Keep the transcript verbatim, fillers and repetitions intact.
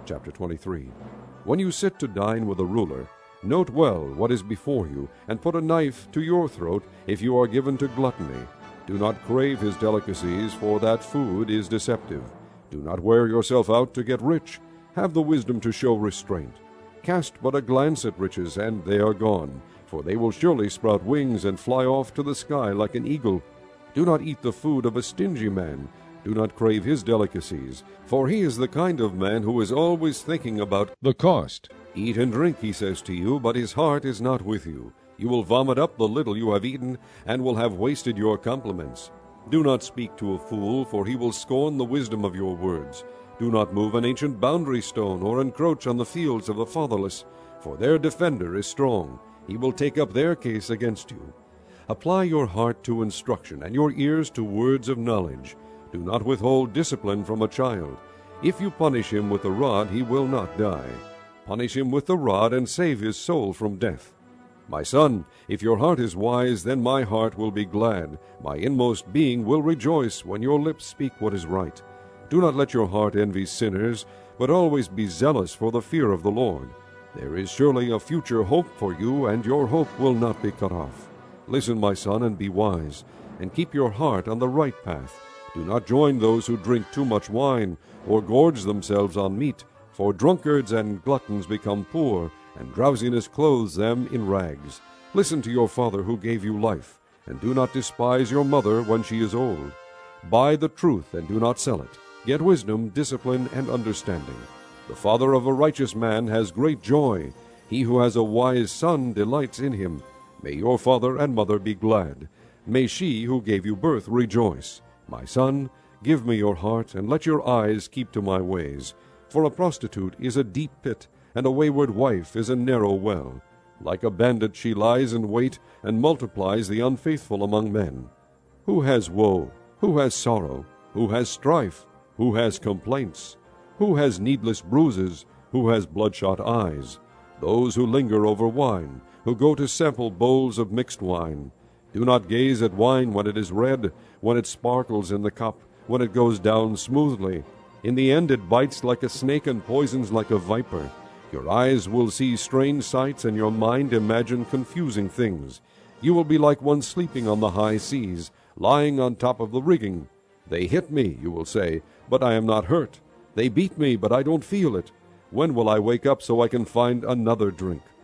Chapter twenty-three. When you sit to dine with a ruler, note well what is before you, and put a knife to your throat if you are given to gluttony. Do not crave his delicacies, for that food is deceptive. Do not wear yourself out to get rich. Have the wisdom to show restraint. Cast but a glance at riches, and they are gone, for they will surely sprout wings and fly off to the sky like an eagle. Do not eat the food of a stingy man. Do not crave his delicacies, for he is the kind of man who is always thinking about the cost. Eat and drink, he says to you, but his heart is not with you. You will vomit up the little you have eaten, and will have wasted your compliments. Do not speak to a fool, for he will scorn the wisdom of your words. Do not move an ancient boundary stone, or encroach on the fields of the fatherless, for their defender is strong. He will take up their case against you. Apply your heart to instruction, and your ears to words of knowledge. Do not withhold discipline from a child. If you punish him with the rod, he will not die. Punish him with the rod, and save his soul from death. My son, if your heart is wise, then my heart will be glad. My inmost being will rejoice when your lips speak what is right. Do not let your heart envy sinners, but always be zealous for the fear of the Lord. There is surely a future hope for you, and your hope will not be cut off. Listen, my son, and be wise, and keep your heart on the right path. Do not join those who drink too much wine, or gorge themselves on meat, for drunkards and gluttons become poor, and drowsiness clothes them in rags. Listen to your father who gave you life, and do not despise your mother when she is old. Buy the truth, and do not sell it. Get wisdom, discipline, and understanding. The father of a righteous man has great joy. He who has a wise son delights in him. May your father and mother be glad. May she who gave you birth rejoice. My son, give me your heart, and let your eyes keep to my ways. For a prostitute is a deep pit, and a wayward wife is a narrow well. Like a bandit she lies in wait, and multiplies the unfaithful among men. Who has woe? Who has sorrow? Who has strife? Who has complaints? Who has needless bruises? Who has bloodshot eyes? Those who linger over wine, who go to sample bowls of mixed wine. Do not gaze at wine when it is red, when it sparkles in the cup, when it goes down smoothly. In the end it bites like a snake and poisons like a viper. Your eyes will see strange sights, and your mind imagine confusing things. You will be like one sleeping on the high seas, lying on top of the rigging. They hit me, you will say, but I am not hurt. They beat me, but I don't feel it. When will I wake up so I can find another drink?